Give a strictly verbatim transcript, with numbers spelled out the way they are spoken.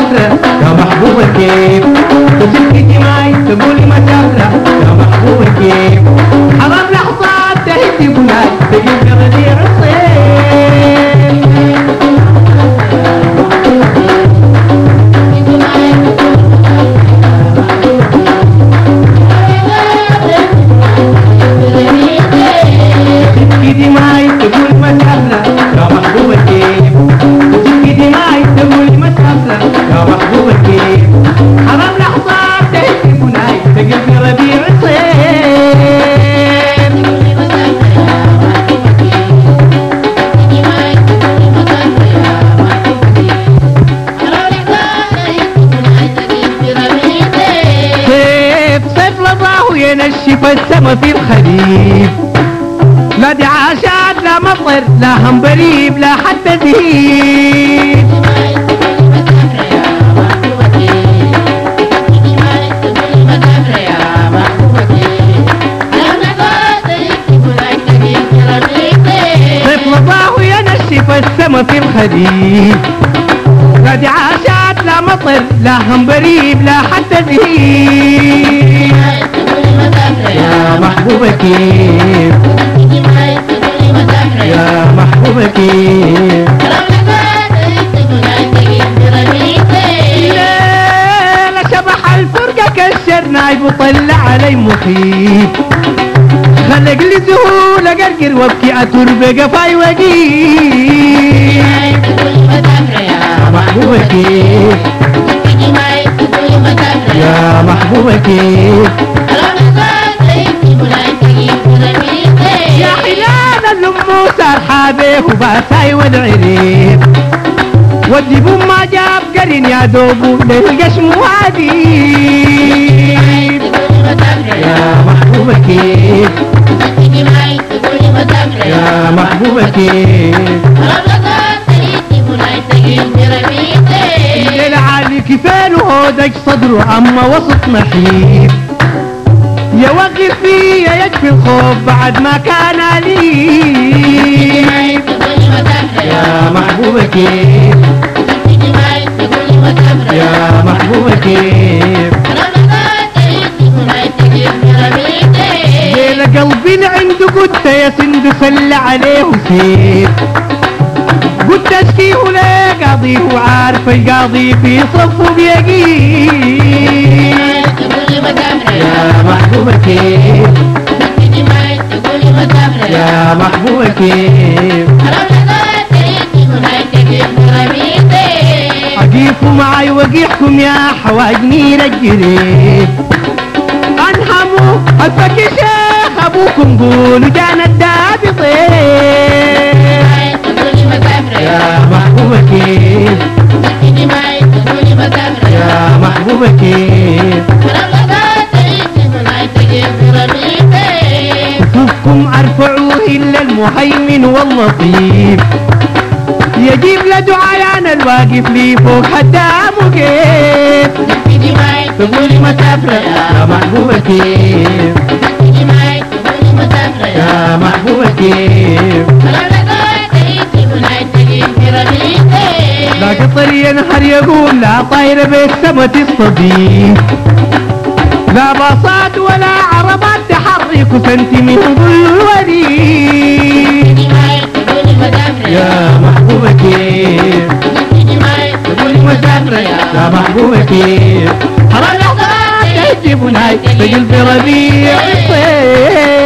مسافرة يا محبوبة كيف وسكتي معي تقولي مسافرة يا محبوبة كيف حرام لحظات تهدي بناي تجيب غدير الصيف سكتي معي تقولي مسافرة يا محبوبة كيف وسكتي معي تقولي مسافرة يا محبوبة كيف حرام لحظات تهدي بناي تجيب ربيع الصيف ينشف السما في الخريف لا دعاشات لا مطر لا هم بريب لا حتى زهيد صيف لطاه ينشف السما في الخريف لا دعاشات لا مطر لا هم بريب لا حتى زهيد يا محبوبة كيف يا محبوبة كيف ليلة شبح الفرقة كسر نايب وطلع علي مخيف خلق لي زهولة قرقر وابكي اتر بقفاي وقيف يا محبوبة كيف يا محبوبة كيف يا حلال اللموس الحابه وباساي والعريب والدبو ما جاب قرين يا دوبو للقشم وادي يا محبوبة كيف يا محبوبة كيف الليل عالي كفال وهودج صدره اما وسط محيط يا وقف فيا يكفي الخوف بعد ما كان لي يا محبوبة كيف يا محبوبة كيف ليلة قلبي اللي عنده قلت يا سند سل عليه سيف قلت اشكيه ليه قاضيه وعارف القاضي في صفه بيقين يا محبوبة كيف يا محبوبة كيف أقيفوا معي وقيحكم يا حواجني رجلي أنحموا ألفك شيخ أبوكم قولوا جانا الدابطين يا محبوبة كيف يا محبوبة كيف صفكم ارفعوه الا المهيمن واللطيف يجيب لدعايانا الواقف لي فوق حدام وكيف تقولي مسافرة يا محبوبة كيف يا محبوبة كيف لا قطر ينهر يقول لا طايرة بالسما تصطديف لا باصات ولا عربات تحرك سنتي من ظل الوريد يا محبوبة كيف تقولي مسافرة يا محبوبة كيف حرام لحظات تهجب ناي بقلب ربيع الصيف